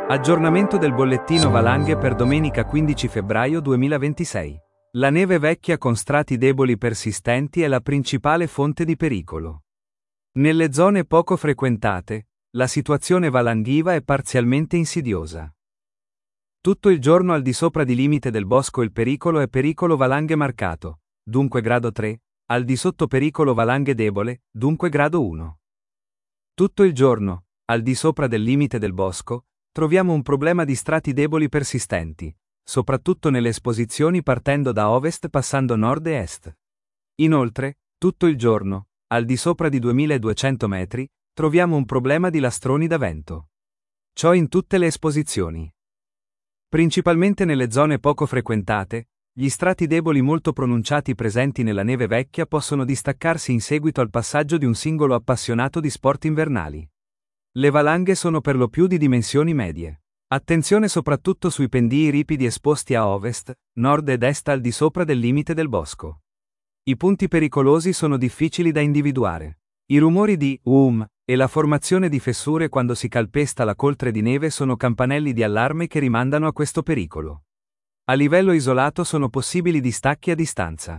Aggiornamento del bollettino valanghe per domenica 15 febbraio 2026. La neve vecchia con strati deboli persistenti è la principale fonte di pericolo. Nelle zone poco frequentate, la situazione valanghiva è parzialmente insidiosa. Tutto il giorno al di sopra di limite del bosco il pericolo è pericolo valanghe marcato, dunque grado 3, al di sotto pericolo valanghe debole, dunque grado 1. Tutto il giorno, al di sopra del limite del bosco, troviamo un problema di strati deboli persistenti, soprattutto nelle esposizioni partendo da ovest passando nord e est. Inoltre, tutto il giorno, al di sopra di 2200 metri, troviamo un problema di lastroni da vento. Ciò in tutte le esposizioni. Principalmente nelle zone poco frequentate, gli strati deboli molto pronunciati presenti nella neve vecchia possono distaccarsi in seguito al passaggio di un singolo appassionato di sport invernali. Le valanghe sono per lo più di dimensioni medie. Attenzione soprattutto sui pendii ripidi esposti a ovest, nord ed est al di sopra del limite del bosco. I punti pericolosi sono difficili da individuare. I rumori di e la formazione di fessure quando si calpesta la coltre di neve sono campanelli di allarme che rimandano a questo pericolo. A livello isolato sono possibili distacchi a distanza.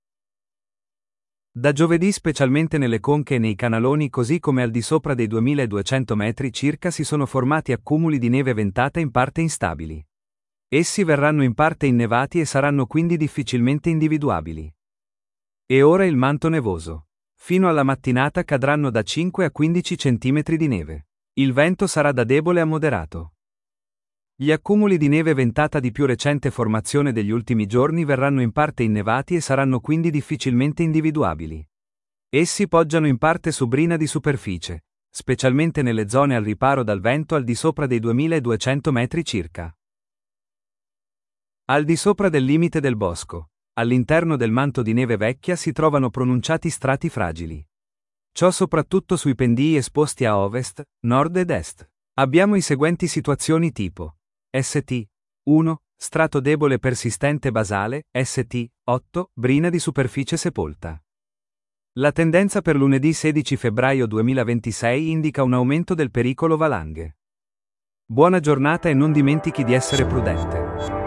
Da giovedì specialmente nelle conche e nei canaloni così come al di sopra dei 2200 metri circa si sono formati accumuli di neve ventata in parte instabili. Essi verranno in parte innevati e saranno quindi difficilmente individuabili. E ora il manto nevoso. Fino alla mattinata cadranno da 5 a 15 cm di neve. Il vento sarà da debole a moderato. Gli accumuli di neve ventata di più recente formazione degli ultimi giorni verranno in parte innevati e saranno quindi difficilmente individuabili. Essi poggiano in parte su brina di superficie, specialmente nelle zone al riparo dal vento al di sopra dei 2200 metri circa. Al di sopra del limite del bosco, all'interno del manto di neve vecchia si trovano pronunciati strati fragili. Ciò soprattutto sui pendii esposti a ovest, nord ed est. Abbiamo i seguenti situazioni tipo St. 1. Strato debole persistente basale, St. 8. Brina di superficie sepolta. La tendenza per lunedì 16 febbraio 2026 indica un aumento del pericolo valanghe. Buona giornata e non dimentichi di essere prudente.